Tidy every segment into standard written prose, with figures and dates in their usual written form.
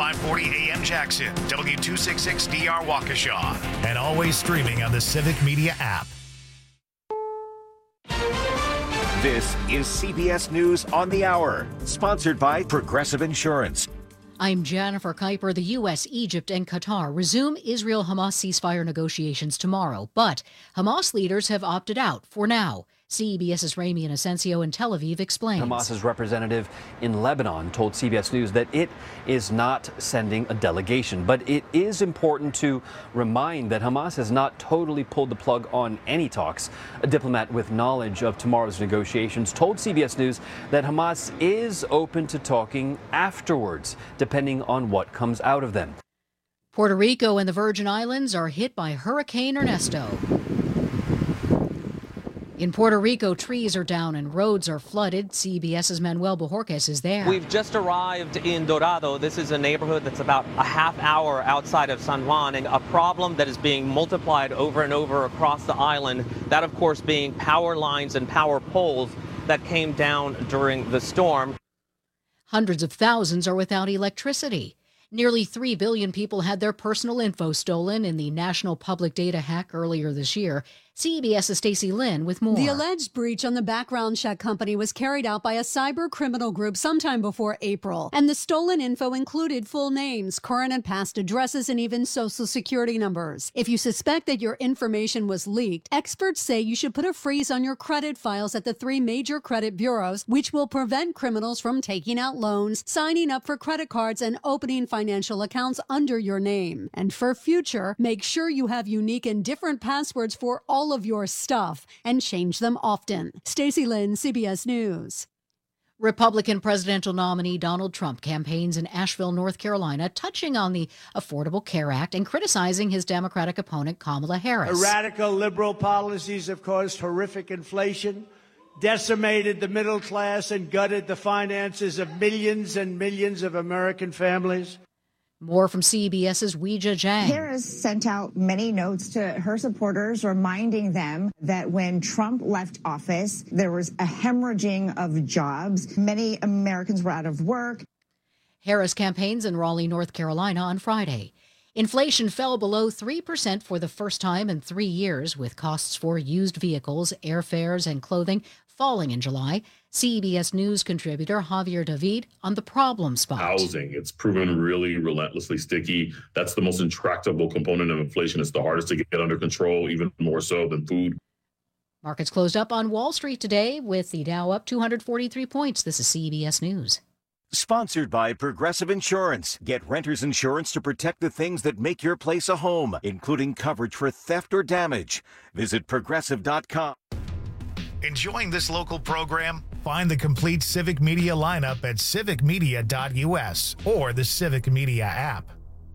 540 AM Jackson, W266DR Waukesha, and always streaming on the Civic Media app. This is CBS News on the Hour, sponsored by Progressive Insurance. I'm Jennifer Kuiper. The U.S., Egypt, and Qatar resume Israel-Hamas ceasefire negotiations tomorrow, but Hamas leaders have opted out for now. CBS's Ramy Inocencio in Tel Aviv explains. Hamas's representative in Lebanon told CBS News that it is not sending a delegation, but it is important to remind that Hamas has not totally pulled the plug on any talks. A diplomat with knowledge of tomorrow's negotiations told CBS News that Hamas is open to talking afterwards, depending on what comes out of them. Puerto Rico and the Virgin Islands are hit by Hurricane Ernesto. In Puerto Rico, trees are down and roads are flooded. CBS's Manuel Bojorquez is there. We've just arrived in Dorado. This is a neighborhood that's about a half hour outside of San Juan, and a problem that is being multiplied over and over across the island. That, of course, being power lines and power poles that came down during the storm. Hundreds of thousands are without electricity. Nearly 3 billion people had their personal info stolen in the national public data hack earlier this year. CBS's Stacey Lynn with more. The alleged breach on the background check company was carried out by a cyber criminal group sometime before April. And the stolen info included full names, current and past addresses, and even social security numbers. If you suspect that your information was leaked, experts say you should put a freeze on your credit files at the 3 major credit bureaus, which will prevent criminals from taking out loans, signing up for credit cards, and opening financial accounts under your name. And for future, make sure you have unique and different passwords for all of your stuff and change them often. Stacey Lynn, CBS News. Republican presidential nominee Donald Trump campaigns in Asheville, North Carolina, touching on the Affordable Care Act and criticizing his Democratic opponent Kamala Harris. Radical liberal policies have caused horrific inflation, decimated the middle class, and gutted the finances of millions and millions of American families. More from CBS's Weijia Jiang. Harris sent out many notes to her supporters reminding them that when Trump left office, there was a hemorrhaging of jobs. Many Americans were out of work. Harris campaigns in Raleigh, North Carolina on Friday. Inflation fell below 3% for the first time in 3 years, with costs for used vehicles, airfares, and clothing falling in July. CBS News contributor Javier David on the problem spot. Housing, it's proven really relentlessly sticky. That's the most intractable component of inflation. It's the hardest to get under control, even more so than food. Markets closed up on Wall Street today with the Dow up 243 points. This is CBS News. Sponsored by Progressive Insurance. Get renter's insurance to protect the things that make your place a home, including coverage for theft or damage. Visit Progressive.com. Enjoying this local program? Find the complete Civic Media lineup at civicmedia.us or the Civic Media app.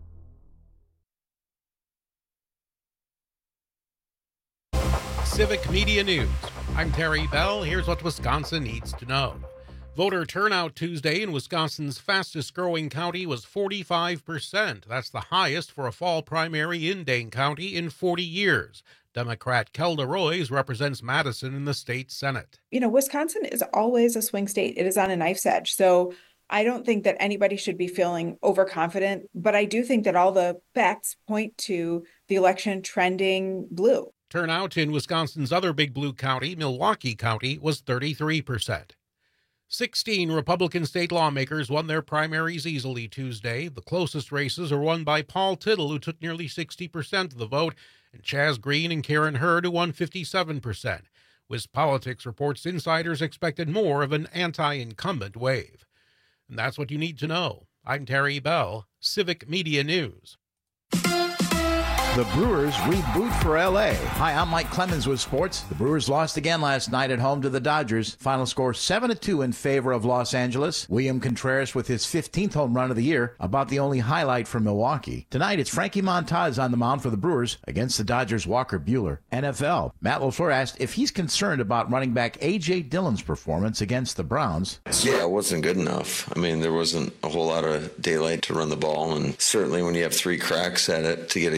Civic Media News. I'm Terry Bell. Here's what Wisconsin needs to know. Voter turnout Tuesday in Wisconsin's fastest-growing county was 45%. That's the highest for a fall primary in Dane County in 40 years. Democrat Kelda Roys represents Madison in the state Senate. You know, Wisconsin is always a swing state. It is on a knife's edge. So I don't think that anybody should be feeling overconfident, but I do think that all the facts point to the election trending blue. Turnout in Wisconsin's other big blue county, Milwaukee County, was 33%. 16 Republican state lawmakers won their primaries easily Tuesday. The closest races are won by Paul Tittle, who took nearly 60% of the vote, and Chaz Green and Karen Hurd, who won 57%. WisPolitics reports insiders expected more of an anti-incumbent wave. And that's what you need to know. I'm Terry Bell, Civic Media News. The Brewers reboot for L.A. Hi, I'm Mike Clemens with sports. The Brewers lost again last night at home to the Dodgers. Final score 7-2 in favor of Los Angeles. William Contreras with his 15th home run of the year, about the only highlight from Milwaukee. Tonight, it's Frankie Montas on the mound for the Brewers against the Dodgers' Walker Buehler. NFL. Matt LaFleur asked if he's concerned about running back A.J. Dillon's performance against the Browns. Yeah, it wasn't good enough. I mean, there wasn't a whole lot of daylight to run the ball, and certainly when you have 3 cracks at it to get a yard,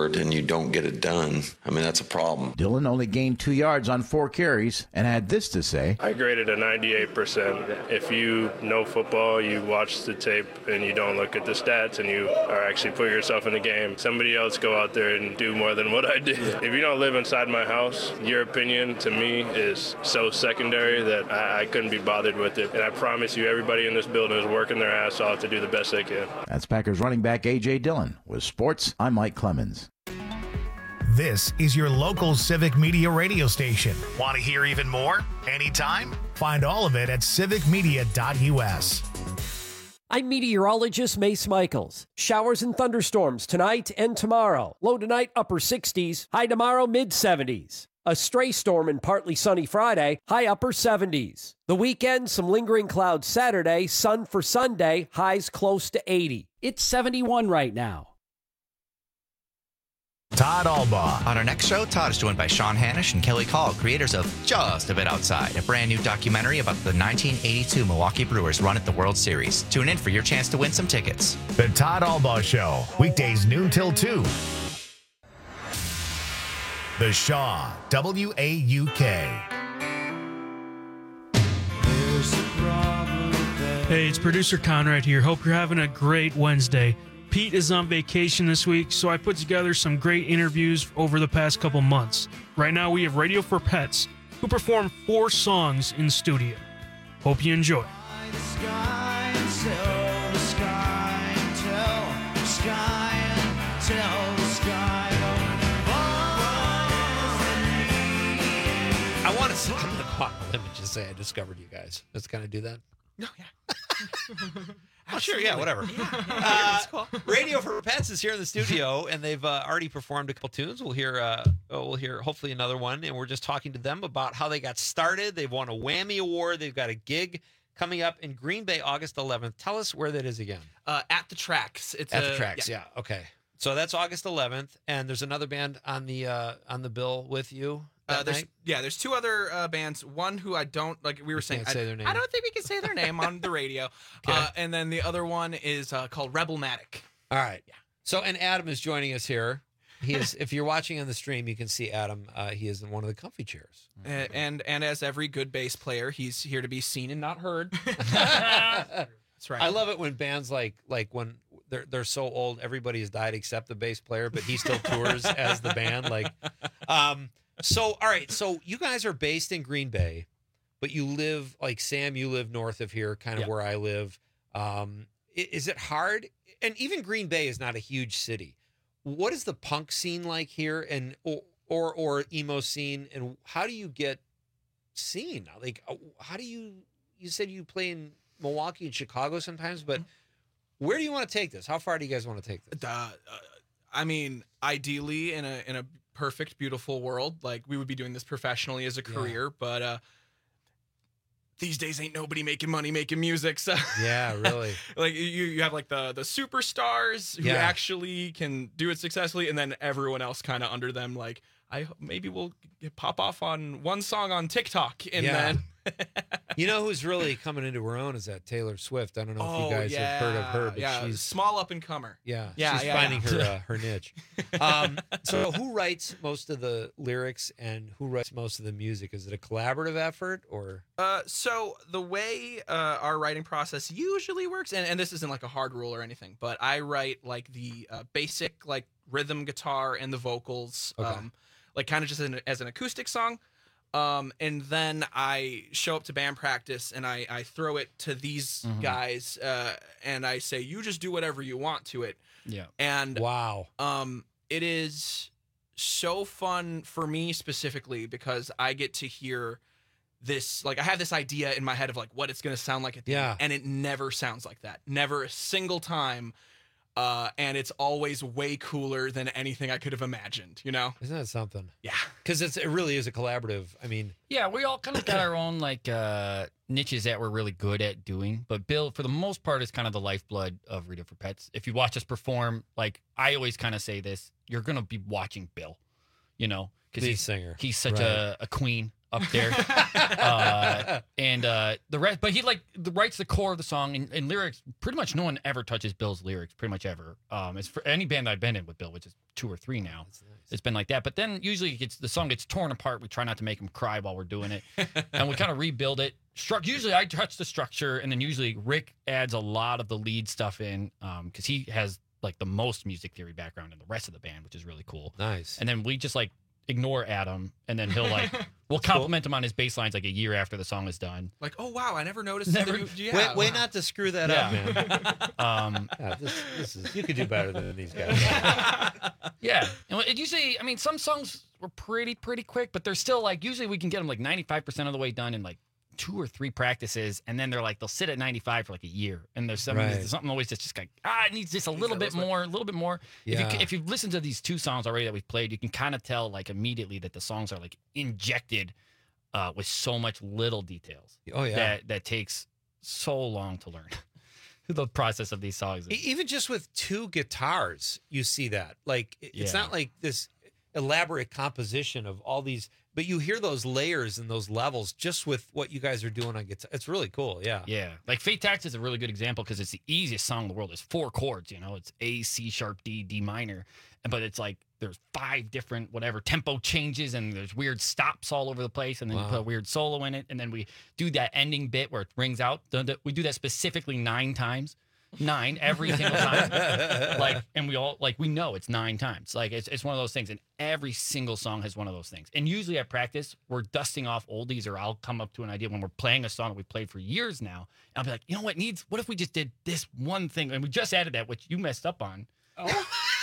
effort and you don't get it done, I mean, that's a problem. Dillon only gained 2 yards on 4 carries and had this to say. I graded a 98%. If you know football, you watch the tape and you don't look at the stats and you are actually put yourself in the game, somebody else go out there and do more than what I did. If you don't live inside my house, your opinion to me is so secondary that I couldn't be bothered with it. And I promise you, everybody in this building is working their ass off to do the best they can. That's Packers running back A.J. Dillon. With sports, I'm Mike Clemens. This is your local Civic Media radio station. Want to hear even more? Anytime? Find all of it at civicmedia.us. I'm meteorologist Mace Michaels. Showers and thunderstorms tonight and tomorrow. Low tonight, upper 60s. High tomorrow, mid 70s. A stray storm and partly sunny Friday, high upper 70s. The weekend, some lingering clouds Saturday, sun for Sunday, highs close to 80. It's 71 right now. Todd Albaugh. On our next show, Todd is joined by Sean Hanish and Kelly Call, creators of Just a Bit Outside, a brand new documentary about the 1982 Milwaukee Brewers run at the World Series. Tune in for your chance to win some tickets. The Todd Albaugh Show, weekdays noon till 2. The Shaw, WAUK. Hey, it's producer Conrad here. Hope you're having a great Wednesday. Pete is on vacation this week, so I put together some great interviews over the past couple months. Right now, we have Radio for Pets, who perform 4 songs in studio. Hope you enjoy. I want to. I'm going to go out on a limb and just say I discovered you guys. Let's kind of do that. No, yeah. Oh, sure, yeah, whatever. Yeah, cool. Radio for Pets is here in the studio, and they've already performed a couple tunes. We'll hear hopefully another one, and we're just talking to them about how they got started. They've won a Whammy Award. They've got a gig coming up in Green Bay, August 11th. Tell us where that is again. At the Tracks. It's at the Tracks. Yeah. Okay. So that's August 11th, and there's another band on the bill with you. There's 2 other bands. One who I don't like. We were saying say their name. I don't think we can say their name on the radio. Okay. And then the other one is called Rebelmatic. All right. Yeah. So and Adam is joining us here. He is. If you're watching on the stream, you can see Adam. He is in one of the comfy chairs. And as every good bass player, he's here to be seen and not heard. That's right. I love it when bands like when they're so old, everybody has died except the bass player, but he still tours as the band. So, all right. So you guys are based in Green Bay, but you live, like Sam, you live north of here, kind of where I live. Is it hard? And even Green Bay is not a huge city. What is the punk scene like here, and or emo scene, and how do you get seen? Like, how do you said you play in Milwaukee and Chicago sometimes, but where do you want to take this? How far do you guys want to take this? I mean, ideally in a perfect, beautiful world, like we would be doing this professionally as a career, but these days ain't nobody making money making music. So yeah, really. Like you have like the superstars who actually can do it successfully, and then everyone else kind of under them. Like maybe we'll pop off on one song on TikTok, and then you know who's really coming into her own is that Taylor Swift. I don't know if you guys have heard of her, but she's small up and comer. She's finding her niche. So who writes most of the lyrics and who writes most of the music? Is it a collaborative effort or? So the way our writing process usually works, and this isn't like a hard rule or anything, but I write like the basic like rhythm guitar and the vocals, like kind of just as an acoustic song. And then I show up to band practice and I throw it to these guys, and I say, you just do whatever you want to it. Yeah. And wow. It is so fun for me specifically because I get to hear this, like I have this idea in my head of like what it's going to sound like at the end, and it never sounds like that. Never a single time. And it's always way cooler than anything I could have imagined, you know? Isn't that something? Yeah. Because it really is a collaborative. I mean... Yeah, we all kind of got our own, like, niches that we're really good at doing. But Bill, for the most part, is kind of the lifeblood of Radio for Pets. If you watch us perform, like, I always kind of say this, you're going to be watching Bill, you know? Lead singer. He's such a queen up there. And the rest, but he writes the core of the song and lyrics. Pretty much no one ever touches Bill's lyrics, pretty much ever. It's for any band I've been in with Bill, which is 2 or 3 now. Nice. It's been like that. But then usually the song gets torn apart. We try not to make him cry while we're doing it. And we kind of rebuild it. Usually I touch the structure, and then usually Rick adds a lot of the lead stuff in because he has like the most music theory background in the rest of the band, which is really cool. Nice. And then we just like ignore Adam, and then he'll we'll compliment him on his bass lines like a year after the song is done. Like, oh wow, I never noticed. Way not to screw that up, man. This is you could do better than these guys. Yeah, and it usually, I mean, some songs were pretty quick, but they're still like usually we can get them like 95% of the way done in like 2 or 3 practices, and then they'll sit at 95 for like a year, and there's something always that's just like it needs just a little bit more. Yeah. If you've listened to these 2 songs already that we've played, you can kind of tell like immediately that the songs are like injected with so much little details. Oh yeah, that takes so long to learn. The process of these songs, even just with 2 guitars, you see that like it's not like this elaborate composition of all these. But you hear those layers and those levels just with what you guys are doing on guitar. It's really cool, yeah. Yeah, like Fate Tax is a really good example because it's the easiest song in the world. It's 4 chords, it's A, C sharp, D, D minor. But it's like there's 5 different tempo changes, and there's weird stops all over the place, and then you put a weird solo in it, and then we do that ending bit where it rings out. We do that specifically 9 times. 9 every single time, and we all we know it's 9 times. Like it's one of those things, and every single song has one of those things. And usually at practice, we're dusting off oldies, or I'll come up to an idea when we're playing a song that we've played for years now, and I'll be like, what if we just did this one thing, and we just added that, which you messed up on. Oh.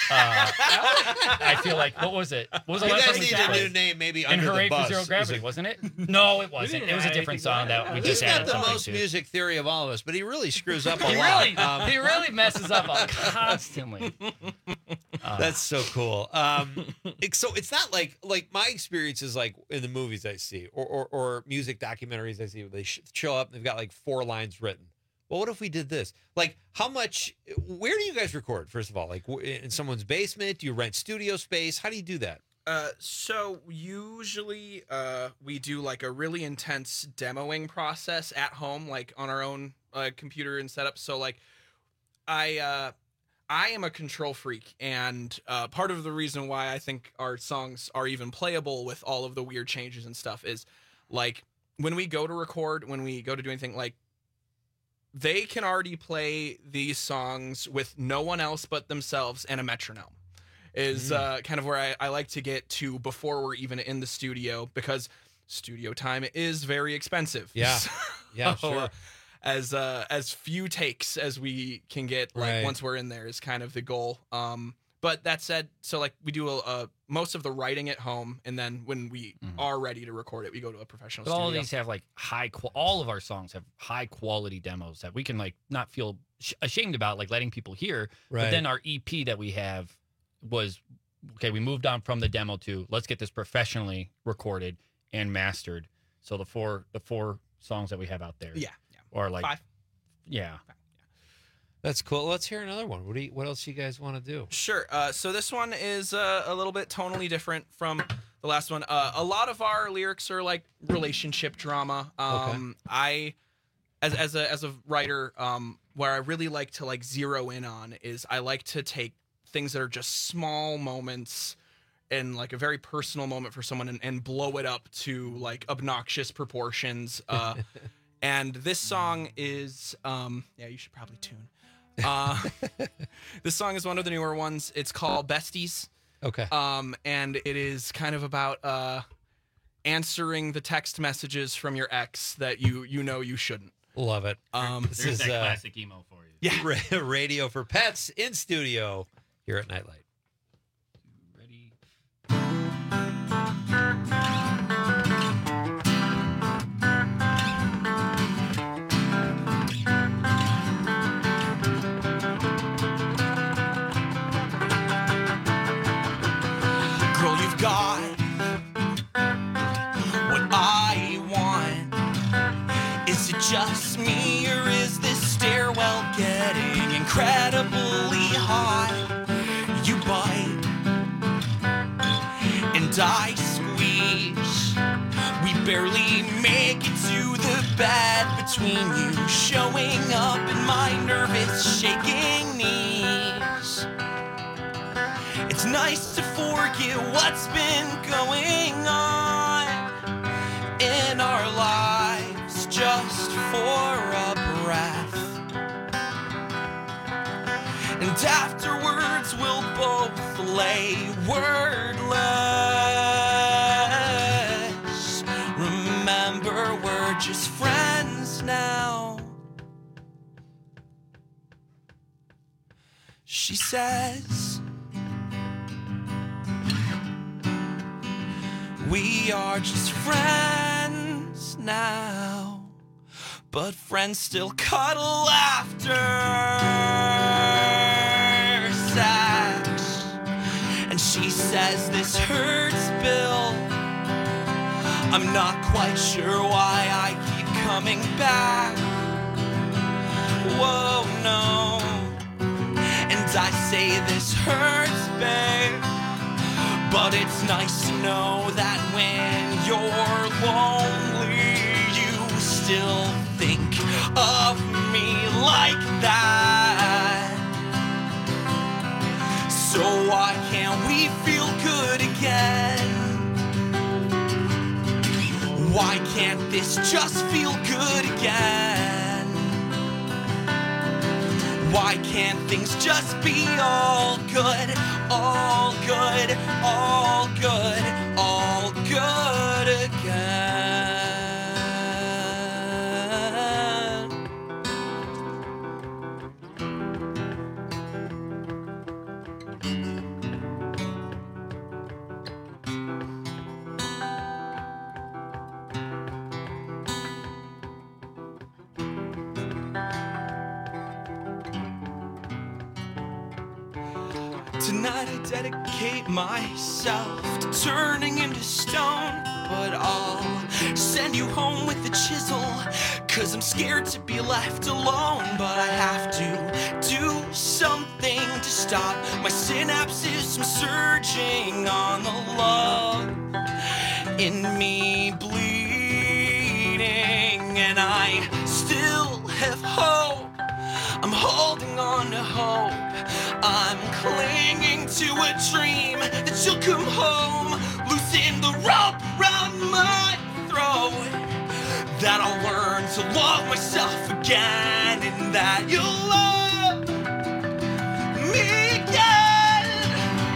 I feel like what was it? What was the you last guys time we need a new name, maybe and Under Hooray the Bus. for Zero Gravity, wasn't it? No, it wasn't. It was a different song that we just added something to. He's got the most to. music theory of all of us, but he really screws up a lot. He really messes up constantly. That's so cool. So it's not like my experience is like in the movies I see or music documentaries I see where they show up and they've got like 4 lines written. Well, what if we did this? Like, where do you guys record, first of all? Like, in someone's basement? Do you rent studio space? How do you do that? So usually we do like a really intense demoing process at home, like on our own computer and setup. So like I am a control freak, and part of the reason why I think our songs are even playable with all of the weird changes and stuff is like when we go to record, when we go to do anything, like they can already play these songs with no one else but themselves and a metronome. Is kind of where I like to get to before we're even in the studio, because studio time is very expensive. Yeah, yeah, so, sure. As few takes as we can get, once we're in there, is kind of the goal. But that said, so like we do most of the writing at home, and then when we are ready to record it, we go to a professional studio. All of these have like all of our songs have high quality demos that we can like not feel ashamed about, like letting people hear. Right. But then our EP that we have was okay. We moved on from the demo to let's get this professionally recorded and mastered. So the four songs that we have out there, or like 5. Yeah. That's cool. Let's hear another one. What else you guys want to do? Sure. So this one is a little bit tonally different from the last one. A lot of our lyrics are like relationship drama. I, as a writer, where I really like to like zero in on is I like to take things that are just small moments and like a very personal moment for someone and blow it up to like obnoxious proportions. And this song is, you should probably tune. This song is one of the newer ones. It's called Besties. Okay. And it is kind of about answering the text messages from your ex that you know you shouldn't. Love it. This is that classic emo for you. Yeah. Radio for Pets in studio here at Nightlight. Ready? Girl, you've got what I want. Is it just me, or is this stairwell getting incredibly hot? You bite and I squeeze. We barely make it to the bed between you showing up and my nervous shaking knees. It's nice to forget what's been going on in our lives just for a breath. And afterwards we'll both lay wordless. Remember, we're just friends now. She says, we are just friends now, but friends still cuddle after sex. And she says, this hurts, Bill. I'm not quite sure why I keep coming back. Whoa, no. And I say this hurts, babe, but it's nice to know that when you're lonely, you still think of me like that. So why can't we feel good again? Why can't this just feel good again? Why can't things just be all good, all good, all good, all good again? Tonight I dedicate myself to turning into stone, but I'll send you home with a chisel, 'cause I'm scared to be left alone. But I have to do something to stop my synapses from surging on the love in me bleeding. And I still have hope, I'm holding on to hope, I'm clinging to a dream that you'll come home, loosen the rope around my throat, that I'll learn to love myself again, and that you'll love me again.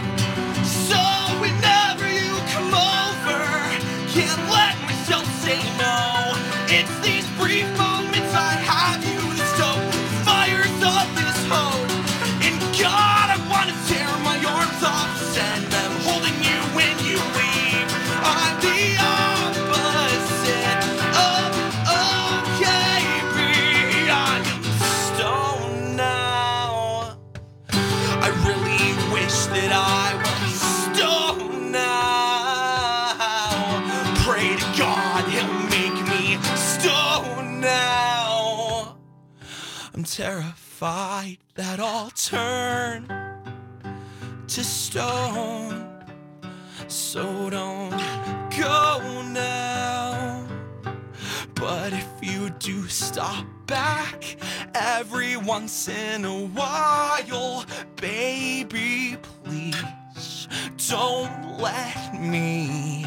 So whenever you come over, can't let myself say no. It's these brief moments I have you that stoke the fires of this hope. And God, I want to tear my arms off, send them holding you when you leave. I'm the opposite of okay, I am stoned now. I really wish that I was stoned now. Pray to God he'll make me stoned now. I'm terrified that I'll turn to stone, so don't go now. But if you do stop back every once in a while, baby, please don't let me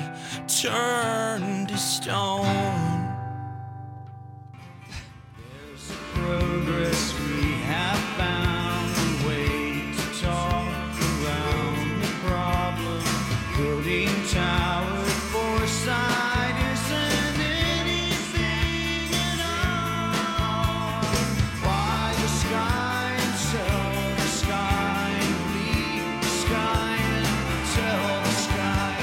turn to stone. Progress, we have found a way to talk around the problem. Building tower foresight isn't anything at all. Why the sky until the sky, leave the sky until the sky.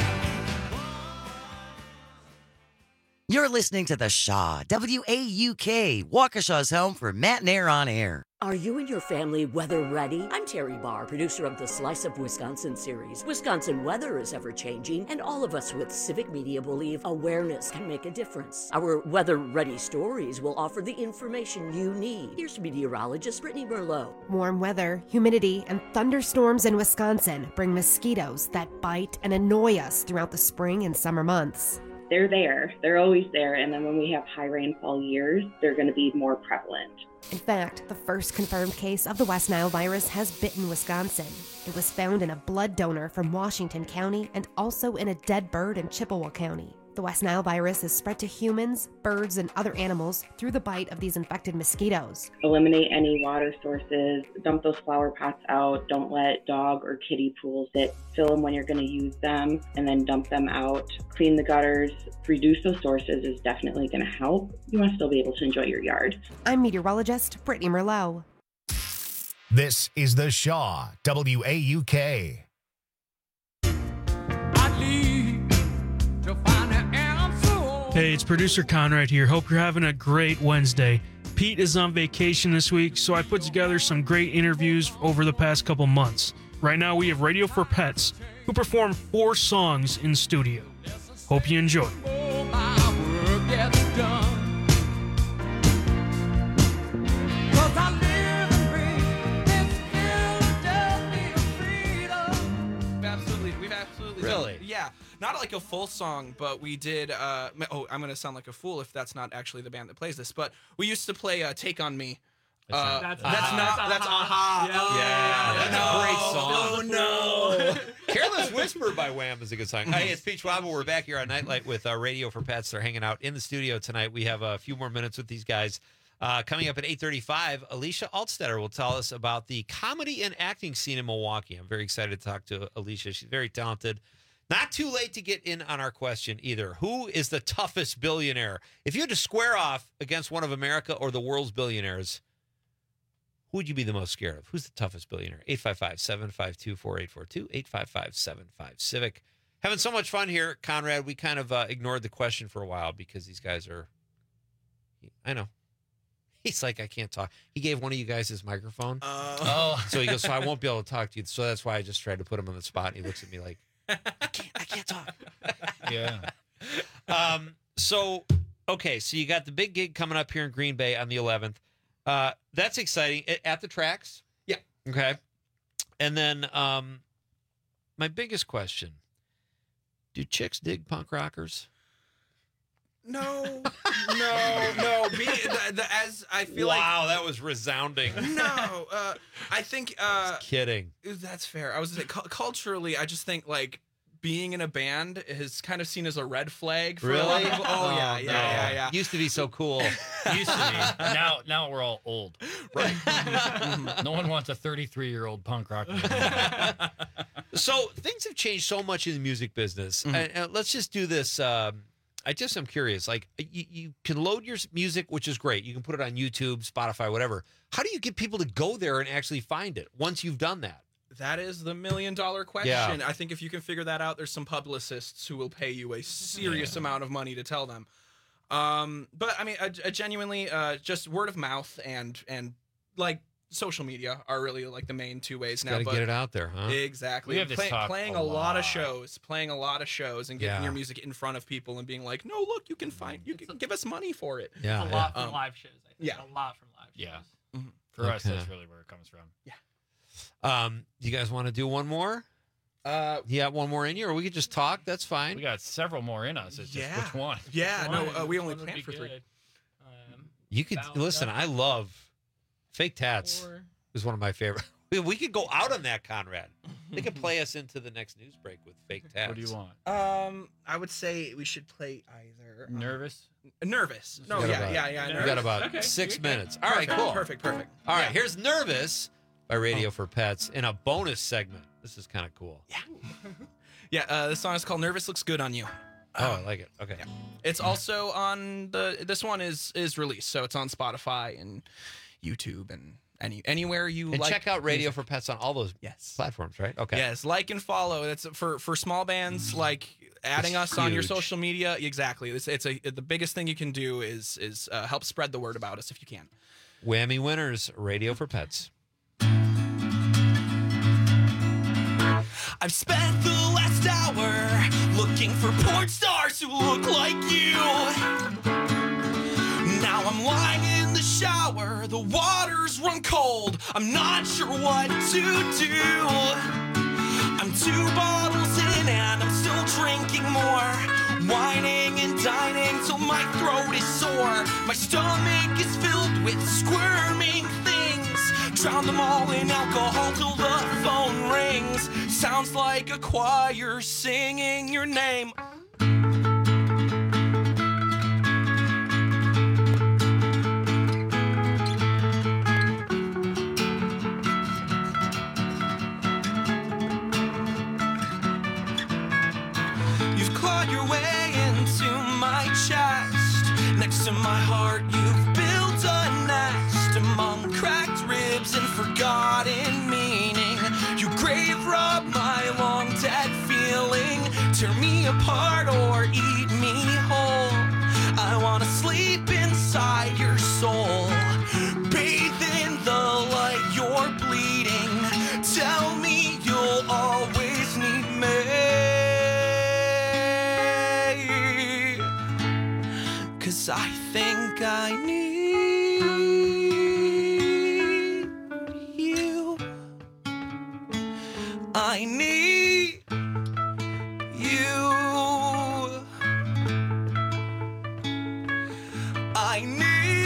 You're listening to The Shaw, WAUK, Waukesha's home for Matinee on Air. Are you and your family weather ready? I'm Terry Barr, producer of the Slice of Wisconsin series. Wisconsin weather is ever changing, and all of us with Civic Media believe awareness can make a difference. Our weather ready stories will offer the information you need. Here's meteorologist Brittany Merlot. Warm weather, humidity, and thunderstorms in Wisconsin bring mosquitoes that bite and annoy us throughout the spring and summer months. they're there. They're always there. And then when we have high rainfall years, they're going to be more prevalent. In fact, the first confirmed case of the West Nile virus has bitten Wisconsin. It was found in a blood donor from Washington County and also in a dead bird in Chippewa County. The West Nile virus is spread to humans, birds, and other animals through the bite of these infected mosquitoes. Eliminate any water sources, dump those flower pots out, don't let dog or kitty pools sit, fill them when you're going to use them, and then dump them out. Clean the gutters, reduce those sources is definitely going to help. You want to still be able to enjoy your yard. I'm meteorologist Brittany Merlot. This is the Shaw, WAUK. Hey, it's producer Conrad here. Hope you're having a great Wednesday. Pete is on vacation this week, so I put together some great interviews over the past couple months. Right now, we have Radio for Pets, who perform 4 songs in studio. Hope you enjoy. Really? Yeah. Not like a full song, but we did. I'm going to sound like a fool if that's not actually the band that plays this. But we used to play Take On Me. That's Aha. That's a great song. Oh, no. Careless Whisper by Wham is a good song. Hey, it's Pete Schwabel. We're back here on Nightlight with Radio for Pets. They're hanging out in the studio tonight. We have a few more minutes with these guys. Coming up at 8:35, Alicia Altstetter will tell us about the comedy and acting scene in Milwaukee. I'm very excited to talk to Alicia. She's very talented. Not too late to get in on our question either. Who is the toughest billionaire? If you had to square off against one of America or the world's billionaires, who would you be the most scared of? Who's the toughest billionaire? 855-752-4842, 855-75-CIVIC. Having so much fun here, Conrad. We kind of ignored the question for a while because these guys are, I know. He's like, I can't talk. He gave one of you guys his microphone. So he goes, so I won't be able to talk to you. So that's why I just tried to put him on the spot. And he looks at me like, I can't talk. Yeah. So you got the big gig coming up here in Green Bay on the 11th. That's exciting. At the tracks? Yeah. Okay. And then my biggest question, do chicks dig punk rockers? No. As I feel wow, that was resounding. No, I think. Kidding. That's fair. I was gonna say, culturally, I just think like being in a band is kind of seen as a red flag for a lot of people. Oh, yeah. Used to be so cool. Used to be. Now we're all old. Right. No one wants a 33-year-old punk rocker. So things have changed so much in the music business. And let's just do this. I'm curious. Like you can load your music, which is great. You can put it on YouTube, Spotify, whatever. How do you get people to go there and actually find it once you've done that? That is the $1 million question. Yeah. I think if you can figure that out, there's some publicists who will pay you a serious amount of money to tell them. But I mean, genuinely, just word of mouth and like social media are really like the main 2 ways now. Got to get it out there, huh? Exactly. We have this talk playing a lot of shows, and getting your music in front of people and being like, no, look, you can give us money for it. Yeah. A lot from live shows. I think. Yeah. A lot from live shows. Yeah. Mm-hmm. For us, that's really where it comes from. Yeah. Do you guys want to do one more? You have one more in you, or we could just talk? That's fine. We got several more in us. It's just which one? Yeah, we only planned for 3. You could listen. I love Fake Tats. Is one of my favorite. We could go out on that, Conrad. They could play us into the next news break with Fake Tats. What do you want? I would say we should play either Nervous. Nervous. No, yeah. We got about 6 minutes. All right, cool. Perfect. All right, here's Nervous by Radio for Pets in a bonus segment. This is kind of cool. Yeah. The song is called "Nervous Looks Good on You." Oh, I like it. Okay. Yeah. It's also on this one is released, so it's on Spotify and YouTube and anywhere you and like. Check out Radio for Pets on all those platforms, right? Okay. Yes, like and follow. That's for small bands like adding us on your social media. Exactly. The biggest thing you can do is help spread the word about us if you can. Whammy winners, Radio for Pets. I've spent the last hour looking for porn stars who look like you. Now I'm lying in the shower, the water's run cold. I'm not sure what to do. I'm 2 bottles in and I'm still drinking more, whining and My stomach is filled with squirming things. Drown them all in alcohol till the phone rings. Sounds like a choir singing your name. You've clawed your way into my chest. Next to my heart, you've built a nest among cracked ribs and forgotten meaning. You grave rob my long dead feeling. Tear me apart or eat me whole. I wanna sleep inside your soul. Bathe in the light, you're bleeding. Tell me you'll always need me. 'Cause I think I need you. I need you. I need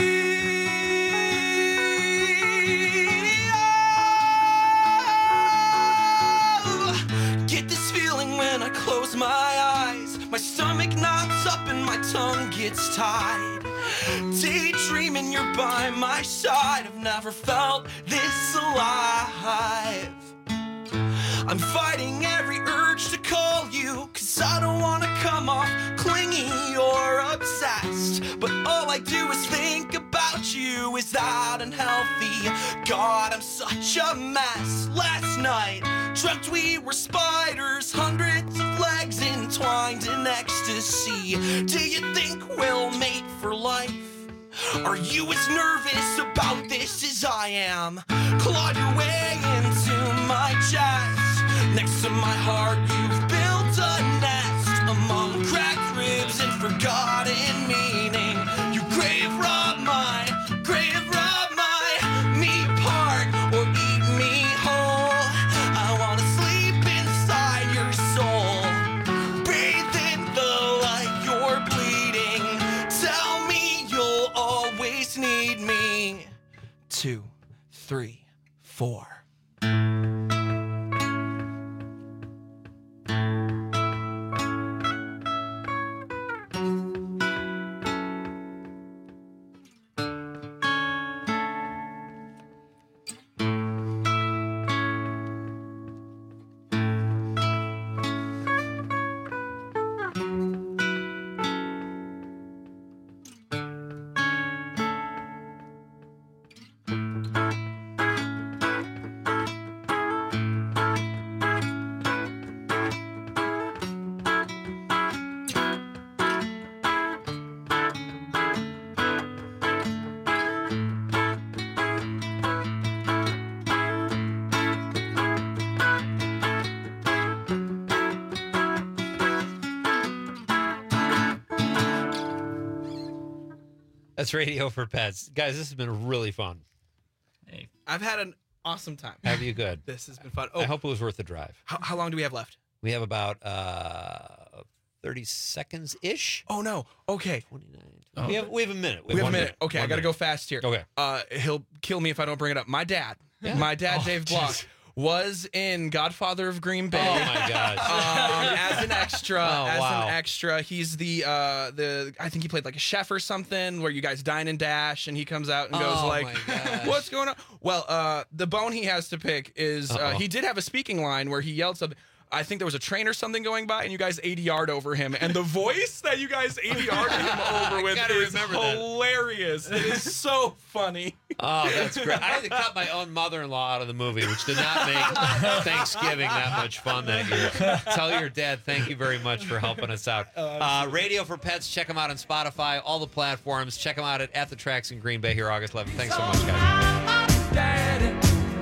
you. Get this feeling when I close my eyes. My stomach knots up and my tongue gets tied. Daydreaming you're by my side. I've never felt this alive. I'm fighting every urge to call you, 'cause I don't wanna come off clingy or obsessed. But all I do is think about you. Is that unhealthy? God, I'm such a mess. Last night, dreamt we were spiders, hundreds of legs entwined in ecstasy. Do you think we'll mate for life? Are you as nervous about this as I am? Clawed your way into my chest. Next to my heart, you've built a nest among cracked ribs and forgotten meaning. You grave rob my me part or eat me whole. I wanna sleep inside your soul. Bathe in the light, you're bleeding. Tell me you'll always need me. 2, 3, 4. That's Radio for Pets. Guys, this has been really fun. Hey, I've had an awesome time. Have you good? This has been fun. I hope it was worth the drive. How long do we have left? We have about 30 seconds-ish. Oh, no. Okay. 29. Oh. We have a minute. We have a minute. Okay, I got to go fast here. Okay. He'll kill me if I don't bring it up. My dad, Dave Block, was in Godfather of Green Bay. Oh my gosh! As an extra, he's the I think he played like a chef or something, where you guys dine and dash, and he comes out and goes "What's going on?" Well, the bone he has to pick is he did have a speaking line where he yelled something. I think there was a train or something going by, and you guys ADR'd over him. And the voice that you guys ADR'd him over with is hilarious. It is so funny. Oh, that's great. I had to cut my own mother-in-law out of the movie, which did not make Thanksgiving that much fun that year. Tell your dad thank you very much for helping us out. Radio for Pets, check them out on Spotify, all the platforms. Check them out at The Tracks in Green Bay here August 11th. Thanks so much, guys.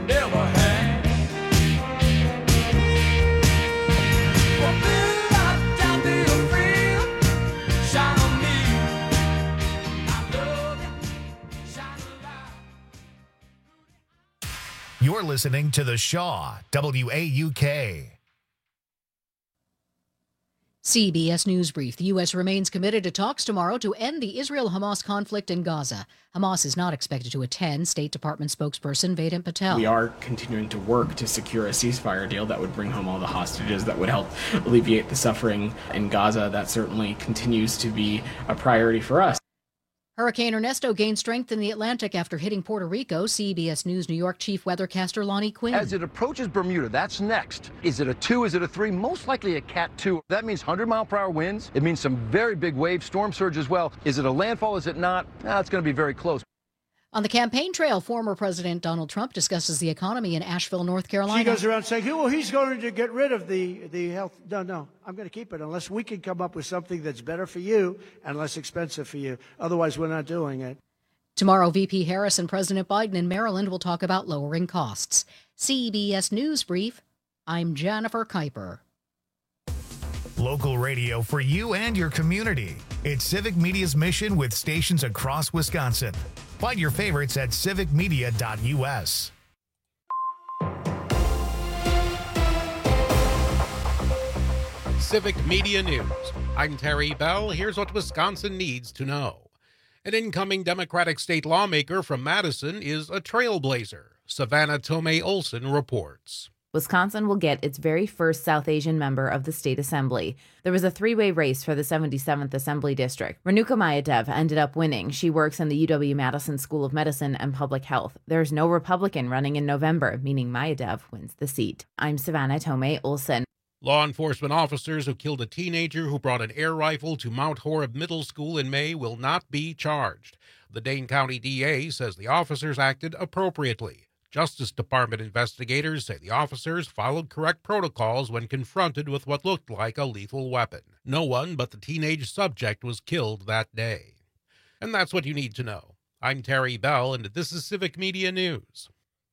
You're listening to The Shaw, WAUK. CBS News Brief. The U.S. remains committed to talks tomorrow to end the Israel-Hamas conflict in Gaza. Hamas is not expected to attend, State Department spokesperson Vedant Patel. We are continuing to work to secure a ceasefire deal that would bring home all the hostages, that would help alleviate the suffering in Gaza. That certainly continues to be a priority for us. Hurricane Ernesto gained strength in the Atlantic after hitting Puerto Rico. CBS News New York chief weathercaster Lonnie Quinn. As it approaches Bermuda, that's next. Is it a 2? Is it a 3? Most likely a Cat 2. That means 100-mile-per-hour winds. It means some very big waves, storm surge as well. Is it a landfall? Is it not? It's going to be very close. On the campaign trail, former President Donald Trump discusses the economy in Asheville, North Carolina. She goes around saying, well, he's going to get rid of the health. No, I'm going to keep it unless we can come up with something that's better for you and less expensive for you. Otherwise, we're not doing it. Tomorrow, VP Harris and President Biden in Maryland will talk about lowering costs. CBS News Brief, I'm Jennifer Kuiper. Local radio for you and your community. It's Civic Media's mission with stations across Wisconsin. Find your favorites at civicmedia.us. Civic Media News. I'm Terry Bell. Here's what Wisconsin needs to know. An incoming Democratic state lawmaker from Madison is a trailblazer. Savannah Tomei Olson reports. Wisconsin will get its very first South Asian member of the state assembly. There was a three-way race for the 77th Assembly District. Renuka Mayadev ended up winning. She works in the UW-Madison School of Medicine and Public Health. There's no Republican running in November, meaning Mayadev wins the seat. I'm Savannah Tomei Olson. Law enforcement officers who killed a teenager who brought an air rifle to Mount Horeb Middle School in May will not be charged. The Dane County DA says the officers acted appropriately. Justice Department investigators say the officers followed correct protocols when confronted with what looked like a lethal weapon. No one but the teenage subject was killed that day. And that's what you need to know. I'm Terry Bell, and this is Civic Media News.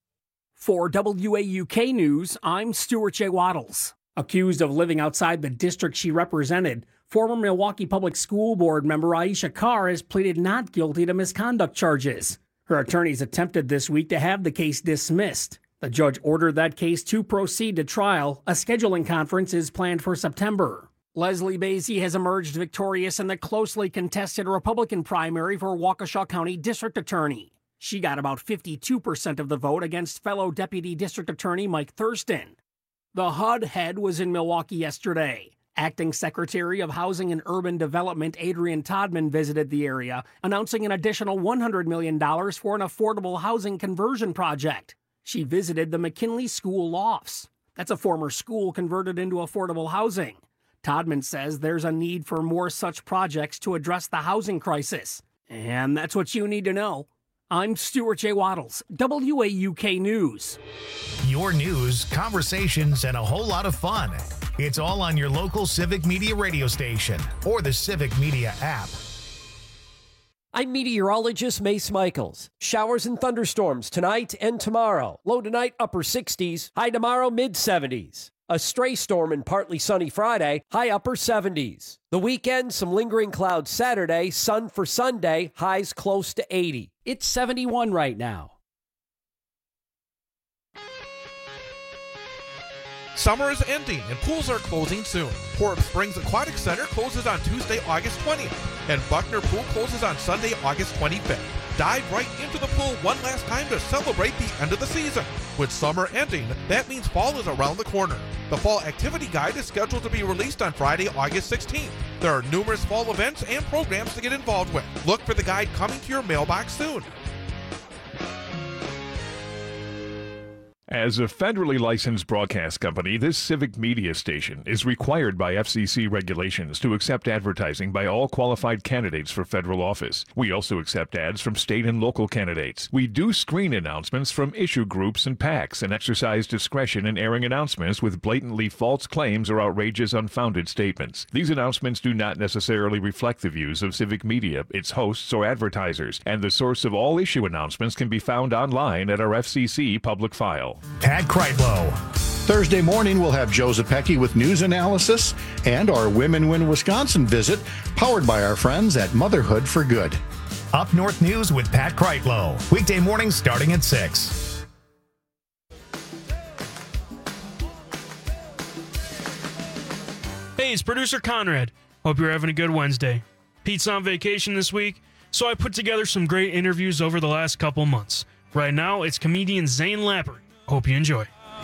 For WAUK News, I'm Stuart J. Waddles. Accused of living outside the district she represented, former Milwaukee Public School Board member Aisha Carr has pleaded not guilty to misconduct charges. Her attorneys attempted this week to have the case dismissed. The judge ordered that case to proceed to trial. A scheduling conference is planned for September. Leslie Basie has emerged victorious in the closely contested Republican primary for Waukesha County District Attorney. She got about 52% of the vote against fellow Deputy District Attorney Mike Thurston. The HUD head was in Milwaukee yesterday. Acting Secretary of Housing and Urban Development Adrian Todman visited the area, announcing an additional $100 million for an affordable housing conversion project. She visited the McKinley School lofts. That's a former school converted into affordable housing. Todman says there's a need for more such projects to address the housing crisis. And that's what you need to know. I'm Stuart J. Waddles, WAUK News. Your news, conversations, and a whole lot of fun. It's all on your local Civic Media radio station or the Civic Media app. I'm meteorologist Mace Michaels. Showers and thunderstorms tonight and tomorrow. Low tonight, upper 60s. High tomorrow, mid 70s. A stray storm and partly sunny Friday, high upper 70s. The weekend, some lingering clouds Saturday, sun for Sunday, highs close to 80. It's 71 right now. Summer is ending and pools are closing soon. Horeb Springs Aquatic Center closes on Tuesday, August 20th, and Buckner Pool closes on Sunday, August 25th. Dive right into the pool one last time to celebrate the end of the season. With summer ending, that means fall is around the corner. The Fall Activity Guide is scheduled to be released on Friday, August 16th. There are numerous fall events and programs to get involved with. Look for the guide coming to your mailbox soon. As a federally licensed broadcast company, this Civic Media station is required by FCC regulations to accept advertising by all qualified candidates for federal office. We also accept ads from state and local candidates. We do screen announcements from issue groups and PACs and exercise discretion in airing announcements with blatantly false claims or outrageous, unfounded statements. These announcements do not necessarily reflect the views of Civic Media, its hosts, or advertisers, and the source of all issue announcements can be found online at our FCC public file. Pat Kreitlow. Thursday morning, we'll have Joe Zepecki with news analysis and our Women Win Wisconsin visit, powered by our friends at Motherhood for Good. Up North News with Pat Kreitlow. Weekday mornings starting at 6. Hey, it's producer Conrad. Hope you're having a good Wednesday. Pete's on vacation this week, so I put together some great interviews over the last couple months. Right now, it's comedian Zane Lappery. Hope you enjoy.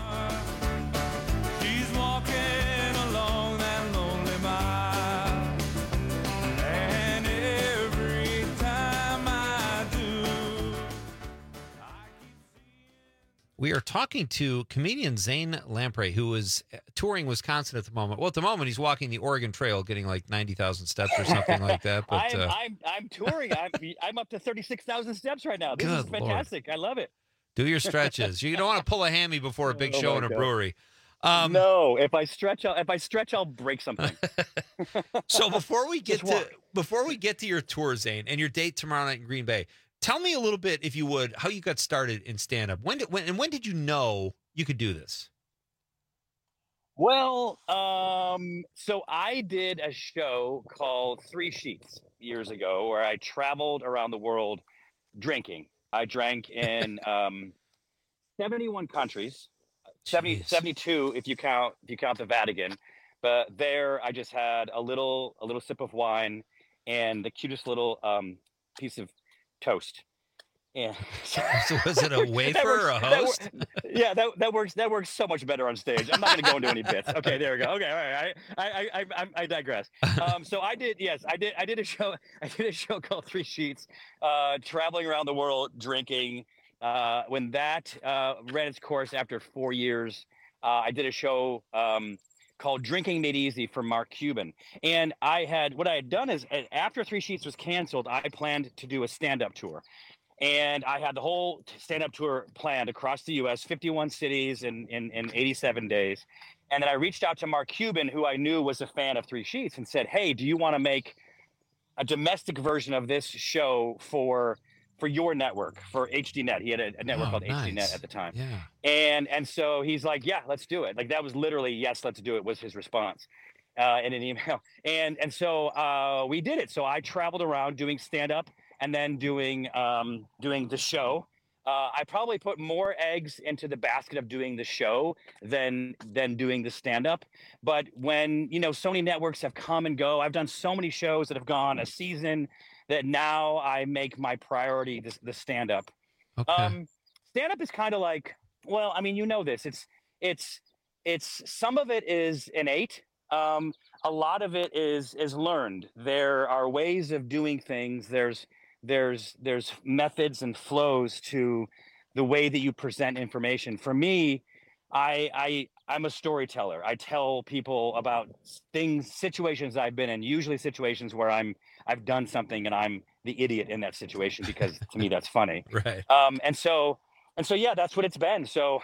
We are talking to comedian Zane Lamprey, who is touring Wisconsin at the moment. Well, at the moment, he's walking the Oregon Trail, getting like 90,000 steps or something like that. But I'm touring. I'm up to 36,000 steps right now. This is fantastic. Lord. I love it. Do your stretches. You don't want to pull a hammy before a big show in a brewery. No, if I stretch, I'll break something. So before we get to your tour, Zane, and your date tomorrow night in Green Bay, tell me a little bit, if you would, how you got started in stand-up. When did you know you could do this? Well, so I did a show called 3 Sheets years ago where I traveled around the world drinking. I drank in 71 countries, 72 if you count the Vatican. But there I just had a little sip of wine and the cutest little piece of toast. Yeah. So was it a wafer or a host? That works so much better on stage. I'm not going to go into any bits. Okay, there we go. Okay, all right. I digress. So I did a show called 3 Sheets, traveling around the world drinking. When that ran its course after 4 years, I did a show called Drinking Made Easy for Mark Cuban. And what I had done is after 3 Sheets was canceled, I planned to do a stand-up tour. And I had the whole stand-up tour planned across the U.S., 51 cities in 87 days. And then I reached out to Mark Cuban, who I knew was a fan of 3 Sheets, and said, hey, do you want to make a domestic version of this show for your network, for HDNet? He had a network called HDNet at the time. Yeah. And so he's like, yeah, let's do it. Like, that was literally, yes, let's do it, was his response in an email. And so we did it. So I traveled around doing stand-up and then doing the show. I probably put more eggs into the basket of doing the show than doing the stand-up. But when, so many networks have come and go, I've done so many shows that have gone a season that now I make my priority the stand-up. Okay. Stand-up is kind of like, well, I mean, this. It's some of it is innate. A lot of it is learned. There are ways of doing things. There's methods and flows to the way that you present information. For me, I'm a storyteller. I tell people about situations I've been in, usually situations where I've done something and I'm the idiot in that situation because to me that's funny. Right. And so yeah, that's what it's been. So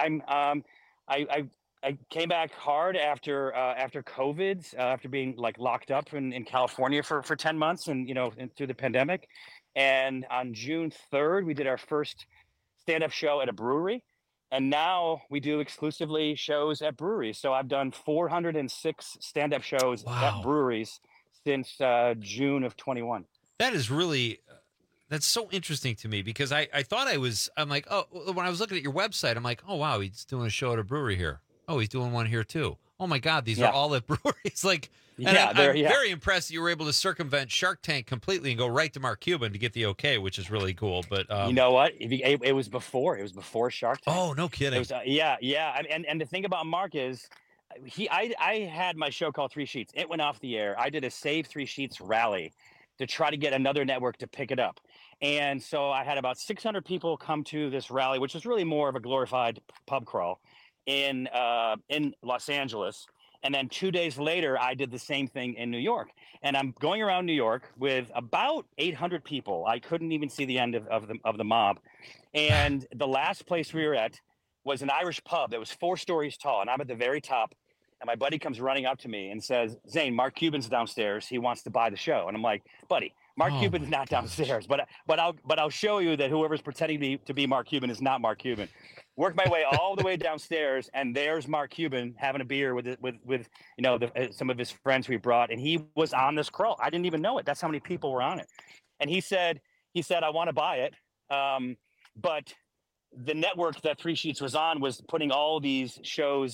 I came back hard after COVID, after being like locked up in California for 10 months and through the pandemic. And on June 3rd, we did our first stand-up show at a brewery. And now we do exclusively shows at breweries. So I've done 406 stand-up shows at breweries since June of 21. That is really, that's so interesting to me because I'm like, oh, when I was looking at your website, I'm like, oh, wow, he's doing a show at a brewery here. Oh, he's doing one here too. Oh my God, these are all at breweries. Like, I'm very impressed that you were able to circumvent Shark Tank completely and go right to Mark Cuban to get the okay, which is really cool. But you know what? It was before Shark Tank. Oh, no kidding. It was, yeah. And the thing about Mark is, I had my show called 3 Sheets. It went off the air. I did a Save 3 Sheets rally to try to get another network to pick it up. And so I had about 600 people come to this rally, which was really more of a glorified pub crawl in Los Angeles. And then 2 days later, I did the same thing in New York. And I'm going around New York with about 800 people. I couldn't even see the end of the mob. And the last place we were at was an Irish pub that was 4 stories tall. And I'm at the very top. And my buddy comes running up to me and says, Zane, Mark Cuban's downstairs. He wants to buy the show. And I'm like, buddy, Mark Cuban's not downstairs. But I'll show you that whoever's pretending to be Mark Cuban is not Mark Cuban. Worked my way all the way downstairs, and there's Mark Cuban having a beer with some of his friends we brought, and he was on this crawl. I didn't even know it. That's how many people were on it. And he said, I want to buy it, but the network that 3 Sheets was on was putting all these shows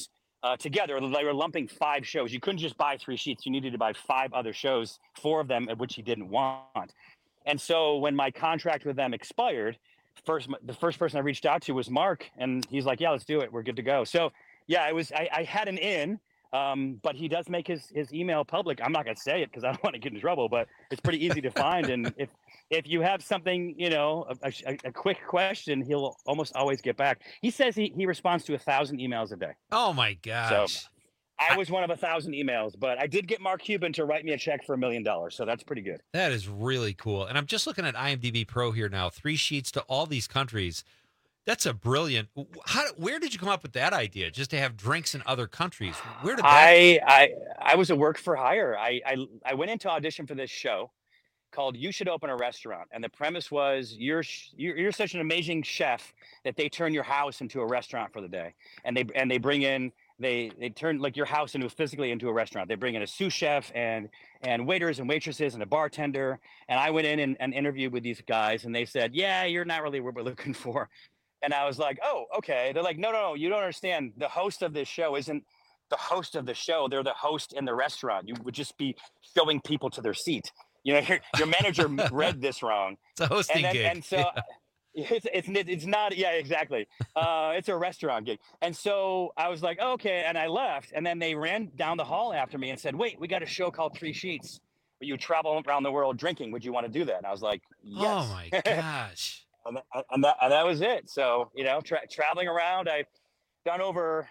together. They were lumping 5 shows. You couldn't just buy 3 sheets. You needed to buy 5 other shows, 4 of them, which he didn't want. And so when my contract with them expired, the first person I reached out to was Mark, and he's like, yeah, let's do it. We're good to go. So yeah, I had an in, but he does make his email public. I'm not going to say it because I don't want to get in trouble, but it's pretty easy to find. And if you have something, a quick question, he'll almost always get back. He says he responds to 1,000 emails a day. Oh my gosh. So I was one of 1,000 emails, but I did get Mark Cuban to write me a check for $1 million. So that's pretty good. That is really cool. And I'm just looking at IMDb Pro here now, 3 sheets to all these countries. That's a brilliant. Where did you come up with that idea? Just to have drinks in other countries? Where did that? I was a work for hire. I went into audition for this show called "You Should Open a Restaurant," and the premise was you're such an amazing chef that they turn your house into a restaurant for the day, and they bring in. They turn like your house physically into a restaurant. They bring in a sous chef and waiters and waitresses and a bartender. And I went in and interviewed with these guys, and they said, "Yeah, you're not really what we're looking for." And I was like, "Oh, okay." They're like, no, you don't understand. The host of this show isn't the host of the show. They're the host in the restaurant. You would just be showing people to their seat. Your manager read this wrong. It's a hosting gig. And so it's not. Yeah, exactly. It's a restaurant gig. And so I was like, okay. And I left. And then they ran down the hall after me and said, "Wait, we got a show called 3 Sheets where you travel around the world drinking. Would you want to do that?" And I was like, yes. Oh my gosh. and that was it. So, traveling around, I've done over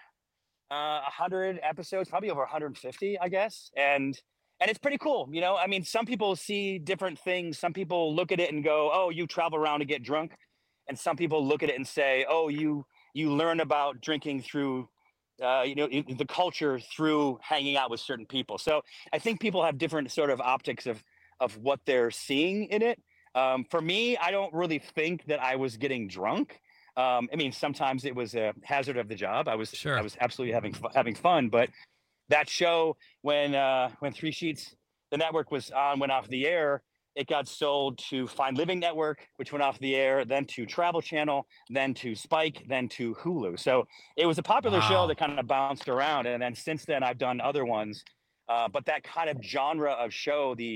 100 episodes, probably over 150, I guess. And it's pretty cool. I mean, some people see different things. Some people look at it and go, "Oh, you travel around to get drunk." And some people look at it and say, "Oh, you learn about drinking through, the culture through hanging out with certain people." So I think people have different sort of optics of what they're seeing in it. For me, I don't really think that I was getting drunk. I mean, sometimes it was a hazard of the job. I was absolutely having fun. But that show, when 3 Sheets, the network went off the air, it got sold to Fine Living Network, which went off the air, then to Travel Channel, then to Spike, then to Hulu. So it was a popular show that kind of bounced around. And then since then, I've done other ones. But that kind of genre of show, the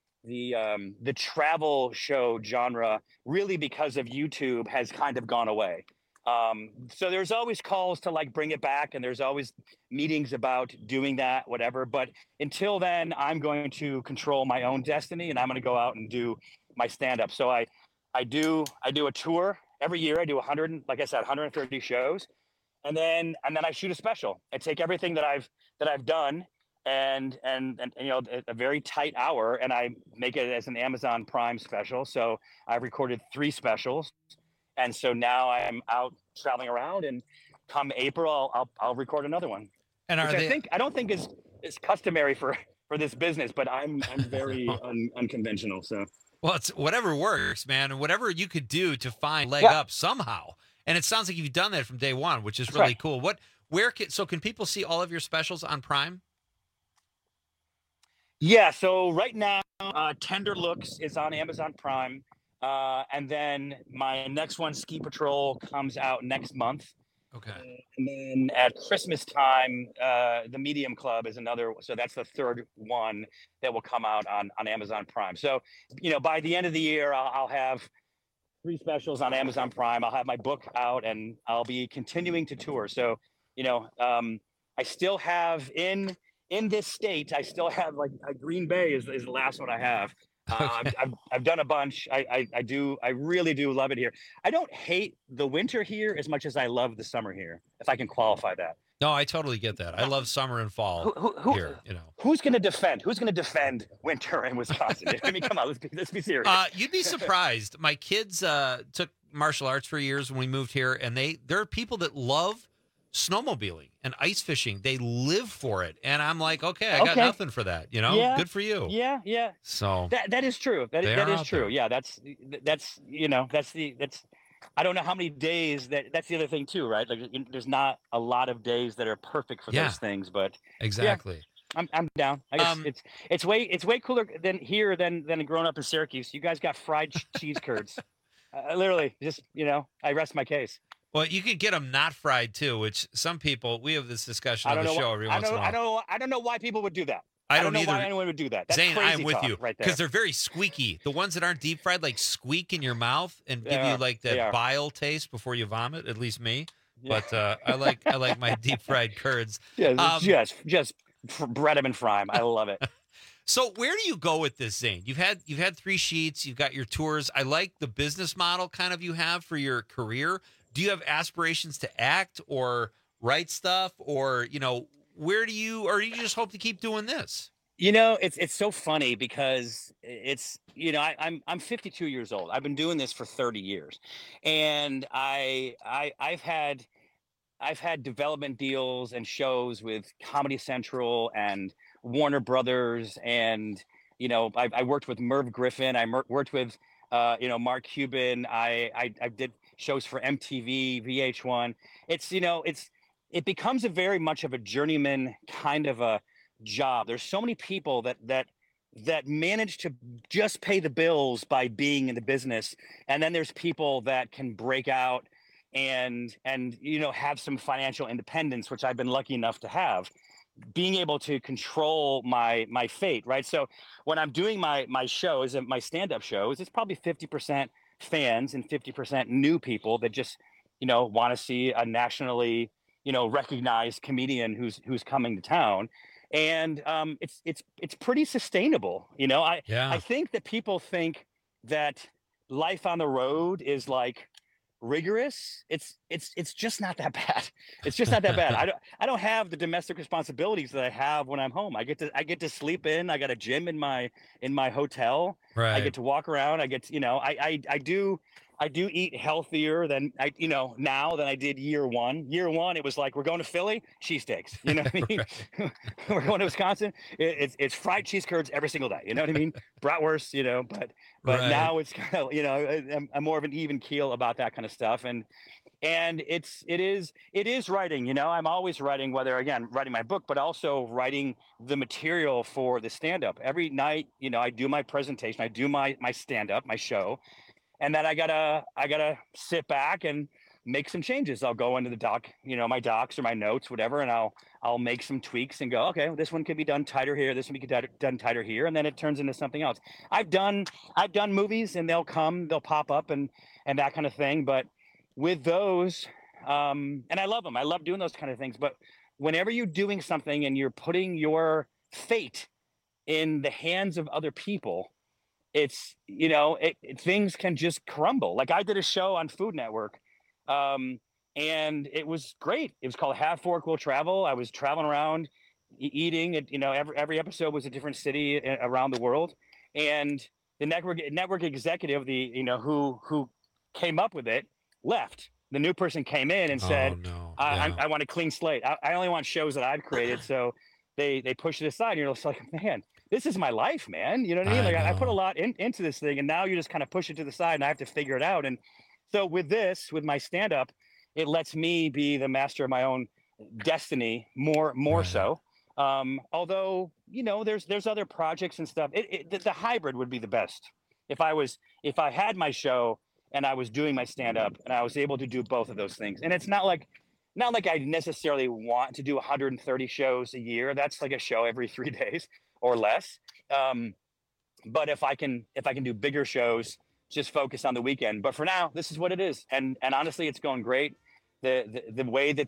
travel show genre, really because of YouTube, has kind of gone away. So there's always calls to bring it back, and there's always meetings about doing that, whatever. But until then, I'm going to control my own destiny, and I'm going to go out and do my stand-up. So I do a tour every year. I do 130 shows, and then I shoot a special. I take everything that I've done and a very tight hour, and I make it as an Amazon Prime special. So I've recorded 3 specials. And so now I'm out traveling around, and come April, I'll record another one. And I don't think is customary for this business, but I'm very unconventional. So well, it's whatever works, man, and whatever you could do to find leg up somehow. And it sounds like you've done that from day one, which is really cool. Can people see all of your specials on Prime? Yeah. So right now, Tender Looks is on Amazon Prime. And then my next one, Ski Patrol, comes out next month. Okay. And then at Christmas time, The Medium Club is another. So that's the 3rd one that will come out on Amazon Prime. So, by the end of the year, I'll have 3 specials on Amazon Prime. I'll have my book out, and I'll be continuing to tour. So, I still have in this state, I still have Green Bay is the last one I have. I've done a bunch. I really do love it here. I don't hate the winter here as much as I love the summer here, if I can qualify that. No, I totally get that. I love summer and fall here. Who's going to defend winter in Wisconsin? I mean, come on, let's be serious. You'd be surprised. My kids took martial arts for years when we moved here, and there are people that love snowmobiling and ice fishing. They live for it, and I'm like, okay, I got nothing for that. Yeah, good for you. Yeah. So that is true. That is true. There. Yeah, that's I don't know how many days that's the other thing too, right? There's not a lot of days that are perfect for those things, but exactly. Yeah, I'm down. I guess it's way cooler than here than growing up in Syracuse. You guys got fried cheese curds. Literally, just I rest my case. Well, you could get them not fried too, which some people, we have this discussion on the show every once in a while. I don't know why people would do that. I don't know either. why anyone would do that. That's Zane, crazy I'm with talk you right there. because they're very squeaky. The ones that aren't deep fried like squeak in your mouth and give you like that bile taste before you vomit. At least me. Yeah. But I like my deep fried curds. Yeah, just bread them and fry them. I love it. So where do you go with this, Zane? You've had 3 sheets. You've got your tours. I like the business model kind of you have for your career. Do you have aspirations to act or write stuff, or where do you, or do you just hope to keep doing this? It's so funny because it's I'm 52 years old. I've been doing this for 30 years, and I've had development deals and shows with Comedy Central and Warner Brothers, and I worked with Merv Griffin. I worked with Mark Cuban. I did shows for MTV, VH1. It becomes a very much of a journeyman kind of a job. There's so many people that manage to just pay the bills by being in the business, and then there's people that can break out and have some financial independence, which I've been lucky enough to have, being able to control my fate, right? So when I'm doing my shows and my stand-up shows, it's probably 50% fans and 50% new people that just want to see a nationally recognized comedian who's coming to town. And it's pretty sustainable. I think that people think that life on the road is like rigorous. It's just not that bad. It's just not that bad. I don't have the domestic responsibilities that I have when I'm home. I get to sleep in. I got a gym in my hotel. Right. I get to walk around. I get to, I do eat healthier than now than I did year one. Year one, it was like, we're going to Philly, cheesesteaks. You know what I mean? We're going to Wisconsin. It's fried cheese curds every single day. You know what I mean? Bratwurst. But right. Now it's kind of I'm more of an even keel about that kind of stuff. And it is writing. I'm always writing, whether again writing my book, but also writing the material for the stand up. Every night, I do my presentation, I do my stand up, my show. And then I gotta sit back and make some changes. I'll go into the doc, my docs or my notes, whatever, and I'll make some tweaks and go, okay, well, this one could be done tighter here, this one could be done tighter here, and then it turns into something else. I've done movies, and they'll pop up and that kind of thing. But with those, and I love them. I love doing those kind of things. But whenever you're doing something and you're putting your fate in the hands of other people, it's things can just crumble. Like I did a show on Food Network, and it was great. It was called Have Fork Will Travel. I was traveling around eating it. Every episode was a different city around the world, and the network executive, who came up with it, left. The new person came in and said, I want a clean slate. I only want shows that I've created. So they pushed it aside. You're just like, man, this is my life, man. You know what I mean? Like I put a lot into this thing, and now you just kind of push it to the side, and I have to figure it out. And so with my stand-up, it lets me be the master of my own destiny more right. So. Although there's other projects and stuff. The hybrid would be the best. If I had my show and I was doing my stand-up and I was able to do both of those things. And it's not like I necessarily want to do 130 shows a year. That's like a show every 3 days or less. But if I can do bigger shows, just focus on the weekend. But for now, this is what it is. And honestly, it's going great. The way that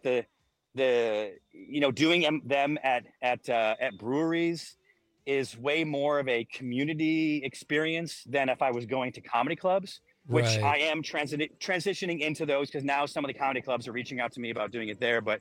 doing them at breweries is way more of a community experience than if I was going to comedy clubs, which right. I am transitioning into those, because now some of the comedy clubs are reaching out to me about doing it there. But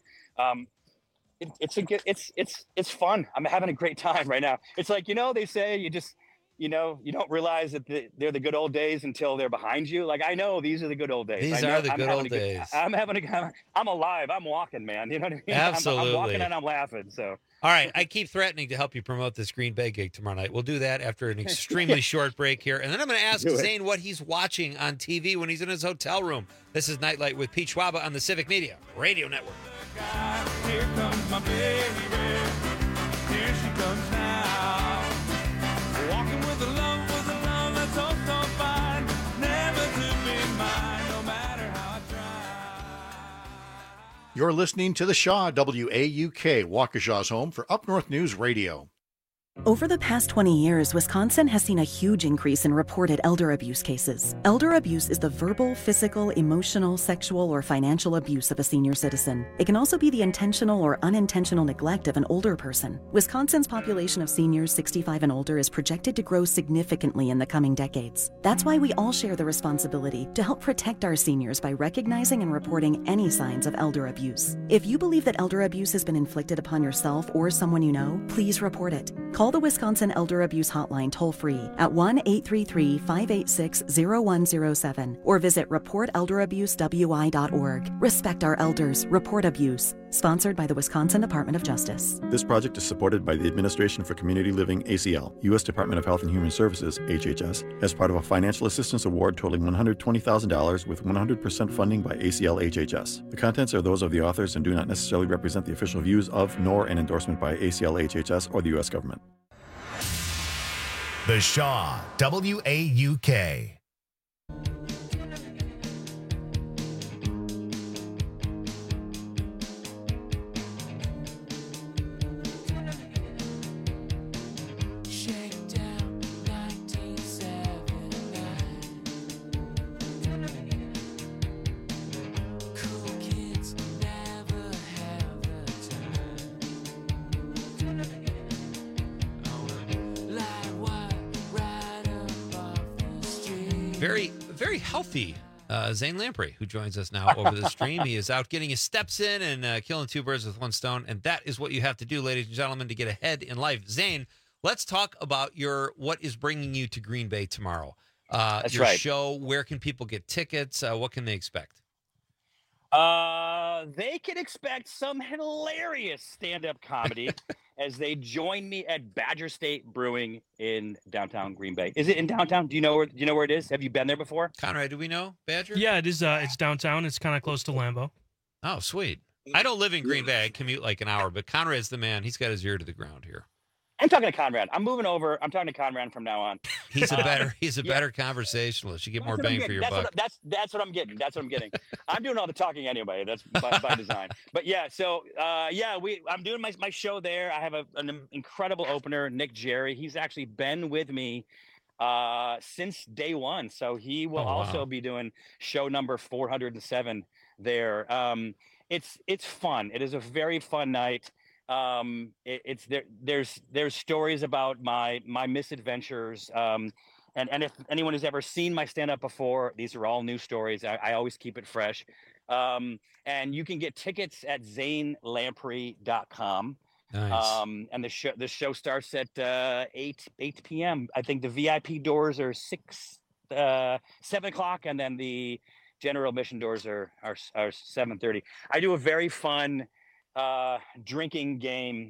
it's fun. I'm having a great time right now. It's like, they say you just, you don't realize that they're the good old days until they're behind you. Like, I know these are the good old days. These are the good old days. I'm alive. I'm walking, man. You know what I mean? Absolutely. I'm walking and I'm laughing. So. All right. I keep threatening to help you promote this Green Bay gig tomorrow night. We'll do that after an extremely short break here. And then I'm going to ask Zane what he's watching on TV when he's in his hotel room. This is Nightlight with Pete Schwaba on the Civic Media Radio Network. Here comes my baby. Here she comes now. Walking with a love that's so fine. Never to be mine, no matter how I try. You're listening to the Shaw, WAUK, Waukesha's home for Up North News Radio. Over the past 20 years, Wisconsin has seen a huge increase in reported elder abuse cases. Elder abuse is the verbal, physical, emotional, sexual, or financial abuse of a senior citizen. It can also be the intentional or unintentional neglect of an older person. Wisconsin's population of seniors 65 and older is projected to grow significantly in the coming decades. That's why we all share the responsibility to help protect our seniors by recognizing and reporting any signs of elder abuse. If you believe that elder abuse has been inflicted upon yourself or someone you know, please report it. Call the Wisconsin Elder Abuse Hotline toll-free at 1-833-586-0107 or visit reportelderabusewI.org. Respect our elders. Report abuse. Sponsored by the Wisconsin Department of Justice. This project is supported by the Administration for Community Living, ACL, U.S. Department of Health and Human Services, HHS, as part of a financial assistance award totaling $120,000 with 100% funding by ACL HHS. The contents are those of the authors and do not necessarily represent the official views of nor an endorsement by ACL HHS or the U.S. government. The Shaw, WAUK. Very healthy Zane Lamprey, who joins us now over the stream. He is out getting his steps in and killing two birds with one stone, and that is what you have to do, ladies and gentlemen, to get ahead in life. Zane, let's talk about what is bringing you to Green Bay tomorrow. That's your right. show. Where can people get tickets? What can they expect? They can expect some hilarious stand-up comedy as they join me at Badger State Brewing in downtown Green Bay. Is it in downtown? Do you know where it is? Have you been there before? Conrad, do we know Badger? Yeah, it is. It's downtown. It's kind of close to Lambeau. Oh, sweet. I don't live in Green Bay. I commute like an hour, but Conrad's the man. He's got his ear to the ground here. I'm talking to Conrad. I'm moving over. I'm talking to Conrad from now on. He's a better conversationalist. You get more bang for your buck. That's what I'm getting. That's what I'm getting. I'm doing all the talking anyway. That's by design. But yeah, so I'm doing my show there. I have an incredible opener, Nick Jerry. He's actually been with me since day one. So he will also be doing show number 407 there. It's fun. It is a very fun night. There's stories about my misadventures, and if anyone has ever seen my stand-up before, these are all new stories. I always keep it fresh, and you can get tickets at zanelamprey.com. Nice. And the show starts at 8 p.m. I think the VIP doors are 7 o'clock, and then the general admission doors are 7:30. I do a very fun drinking game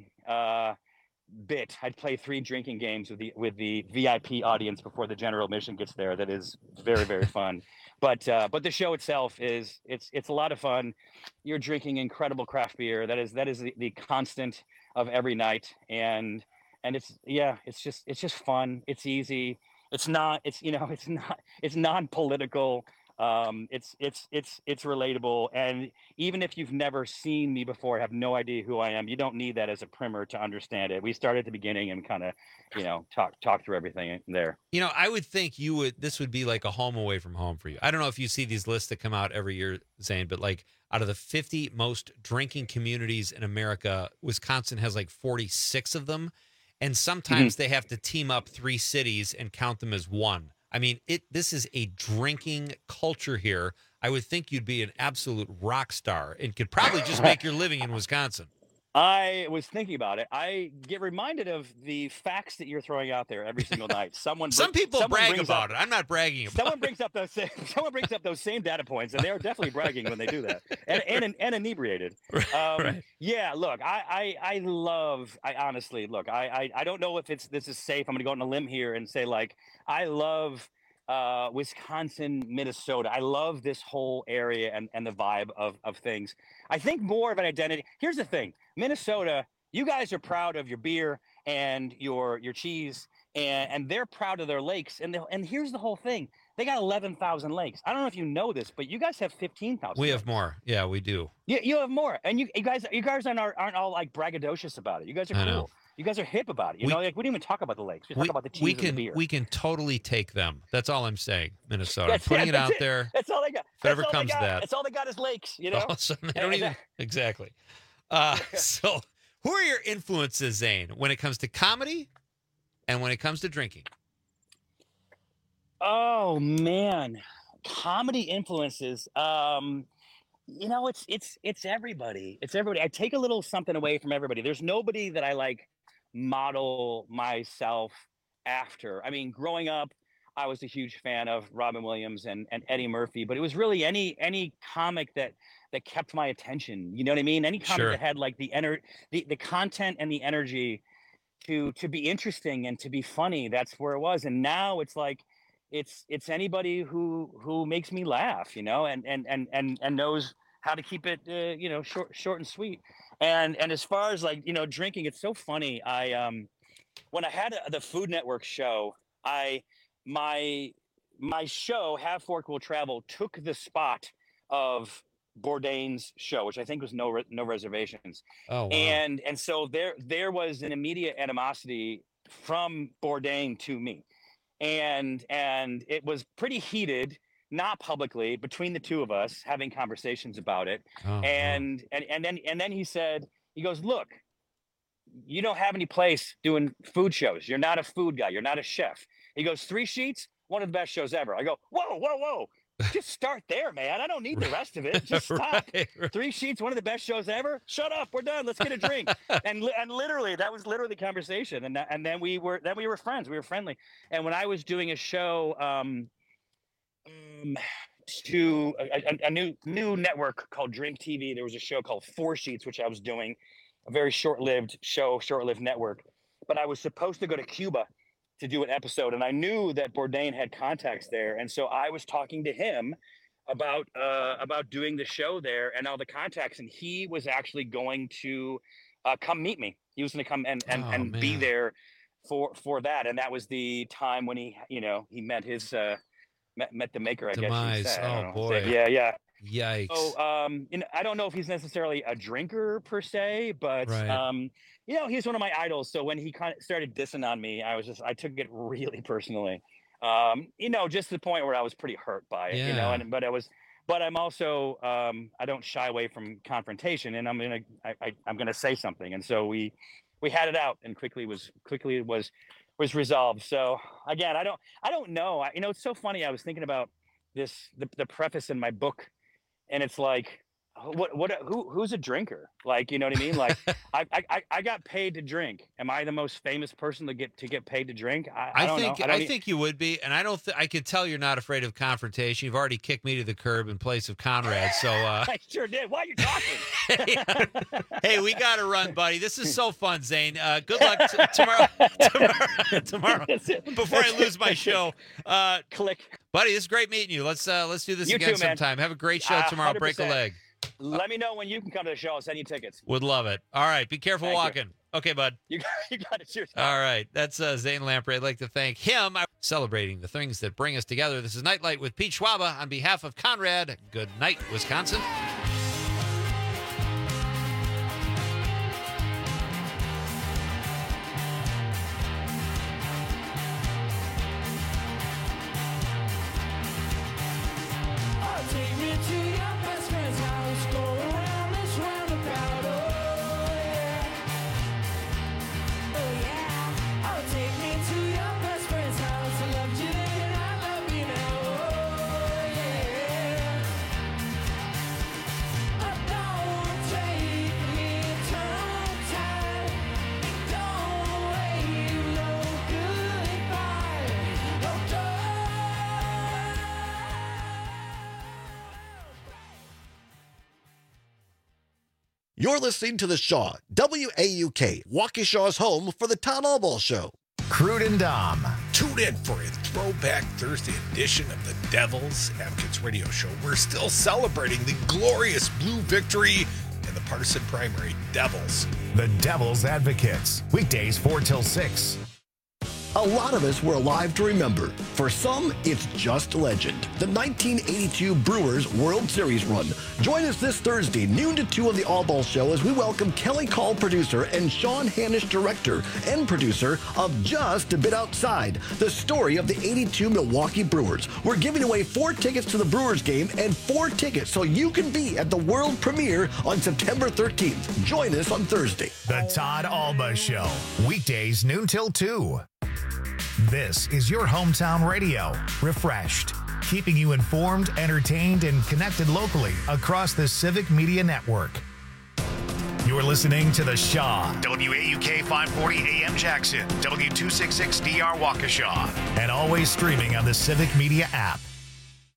bit. I'd play 3 drinking games with the VIP audience before the general admission gets there. That is very, very fun. But the show itself it's a lot of fun. You're drinking incredible craft beer. That is the constant of every night. And it's just fun. It's easy. It's non-political. It's relatable, and even if you've never seen me before, have no idea who I am, you don't need that as a primer to understand it. We start at the beginning and kind of, talk through everything there. I would think this would be like a home away from home for you. I don't know if you see these lists that come out every year, Zane, but like out of the 50 most drinking communities in America, Wisconsin has like 46 of them, and sometimes they have to team up 3 cities and count them as one. I mean, this is a drinking culture here. I would think you'd be an absolute rock star and could probably just make your living in Wisconsin. I was thinking about it. I get reminded of the facts that you're throwing out there every single night. Some people brag about it. I'm not bragging about it. Someone brings up those same data points, and they are definitely bragging when they do that, and inebriated. Right. Yeah. Look, I honestly look. I don't know if this is safe. I'm going to go on a limb here and say I love Wisconsin, Minnesota. I love this whole area and the vibe of things. I think more of an identity. Here's the thing. Minnesota You guys are proud of your beer and your cheese, and they're proud of their lakes. And here's the whole thing: they got 11,000 lakes. I don't know if you know this, but you guys have 15,000. We have more. Yeah, we do. You have more, and you guys aren't all like braggadocious about it. You guys are cool. You guys are hip about it. You know, like we don't even talk about the lakes. We talk about the cheese and the beer. We can totally take them. That's all I'm saying, Minnesota. I'm putting it out there. That's all they got. If it ever comes to that. That's all they got is lakes, you know? All of a sudden, they don't even... Exactly. So who are your influences, Zane, when it comes to comedy and when it comes to drinking? Oh, man. Comedy influences. You know, it's everybody. It's everybody. I take a little something away from everybody. There's nobody that I like model myself after. I mean, growing up, I was a huge fan of Robin Williams and Eddie Murphy, but it was really any comic that kept my attention. You know what I mean? Any comic that had like the content and the energy to be interesting and to be funny. That's where it was. And now it's like it's anybody who makes me laugh, you know, and knows how to keep it you know, short and sweet. And as far as like, you know, drinking, it's so funny. I when I had the Food Network show, my show Have Fork Will Travel took the spot of Bourdain's show, which I think was no reservations. Oh, wow. And so there was an immediate animosity from Bourdain to me, and it was pretty heated, not publicly, between the two of us having conversations about it. And then he goes, look, you don't have any place doing food shows. You're not a food guy. You're not a chef. He goes, 3 Sheets, one of the best shows ever. I go, whoa. Just start there, man. I don't need the rest of it. Just stop. Right. 3 Sheets, one of the best shows ever. Shut up. We're done. Let's get a drink. and literally, that was literally the conversation. And then we were friends. We were friendly. And when I was doing a show to a new network called Drink TV, there was a show called 4 Sheets, which I was doing, a very short-lived show, short-lived network. But I was supposed to go to Cuba to do an episode, and I knew that Bourdain had contacts there, and so I was talking to him about doing the show there and all the contacts, and he was actually going to come meet me. He was going to come and be there for that, and that was the time when he met his met the maker, I Demise. Guess. Oh boy, yeah. Yikes. So, I don't know if he's necessarily a drinker per se, but right. He's one of my idols. So when he kind of started dissing on me, I took it really personally. Just to the point where I was pretty hurt by it. Yeah. But I'm also I don't shy away from confrontation, and I'm gonna say something. And so we had it out, and quickly it was resolved. So again, I don't know. It's so funny. I was thinking about the preface in my book, and it's like, who's a drinker? Like, you know what I mean? Like, I got paid to drink. Am I the most famous person to get paid to drink? I don't know. I think you would be, and I could tell you're not afraid of confrontation. You've already kicked me to the curb in place of Conrad, so I sure did. Why are you talking? Hey, we got to run, buddy. This is so fun, Zane. Good luck tomorrow. Before I lose my show, click, buddy. This is great meeting you. Let's do this again too, sometime. Have a great show tomorrow. 100%. Break a leg. Let me know when you can come to the show. I'll send you tickets. Would love it. All right. Be careful walking. Okay, bud. You got it. Cheers. All right. That's Zane Lamprey. I'd like to thank him. Celebrating the things that bring us together. This is Nightlight with Pete Schwaba on behalf of Conrad. Good night, Wisconsin. You're listening to The Shaw, WAUK, Waukesha's home for the Town Hall Ball Show. Crude and Dom. Tune in for a throwback Thursday edition of the Devil's Advocates radio show. We're still celebrating the glorious blue victory in the partisan primary, Devils. The Devil's Advocates, weekdays 4 till 6. A lot of us were alive to remember. For some, it's just legend. The 1982 Brewers World Series run. Join us this Thursday, noon to 2 on the All Ball Show as we welcome Kelly Call, producer, and Sean Hanisch, director and producer of Just a Bit Outside, the story of the 82 Milwaukee Brewers. We're giving away 4 tickets to the Brewers game and 4 tickets so you can be at the world premiere on September 13th. Join us on Thursday. The Todd Alba Show, weekdays noon till 2. This is your hometown radio, refreshed, keeping you informed, entertained, and connected locally across the Civic Media Network. You're listening to The Shaw, WAUK 540 AM Jackson, W266DR Waukesha, and always streaming on the Civic Media app.